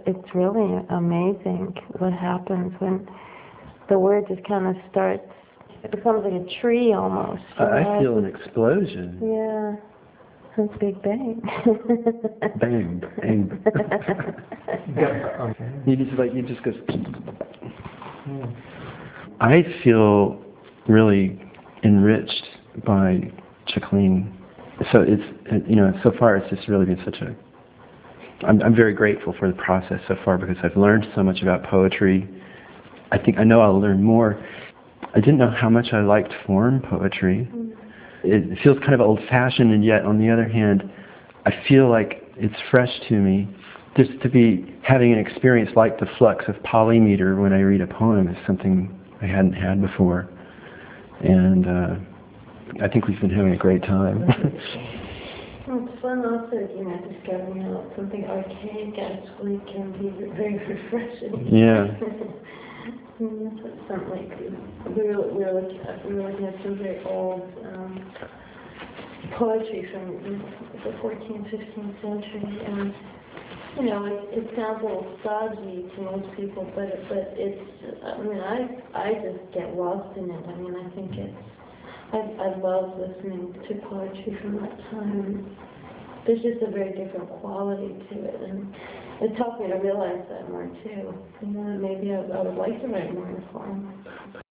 it's really amazing what happens when the word just kind of starts. It becomes like a tree almost. I feel an explosion. Yeah. It's Big Bang. Bang, bang. You just go. I feel really enriched by Jacqueline. So so far it's just really been such a. I'm very grateful for the process so far because I've learned so much about poetry. I know I'll learn more. I didn't know how much I liked form poetry. It feels kind of old-fashioned, and yet on the other hand, I feel like it's fresh to me. Just to be having an experience like the flux of polymeter when I read a poem is something I hadn't had before. And I think we've been having a great time. Well, it's fun also, discovering how something archaic actually can be very refreshing. Yeah. Something like we were looking at some very old poetry from the 14th, 15th century, and it sounds a little stodgy to most people, but it's. I just get lost in it. I think I love listening to poetry from that time. There's just a very different quality to it, and it's helped me to realize that more too. Maybe I would like to write more in form.